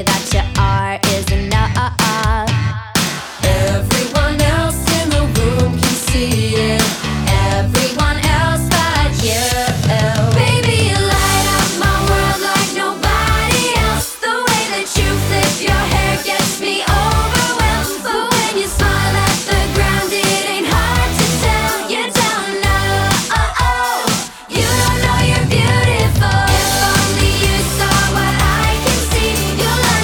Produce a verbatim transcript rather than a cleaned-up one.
that your art is enough. Everyone else in the room can see it. Everyone else but you. Baby, you light up my world like nobody else. The way that you flip your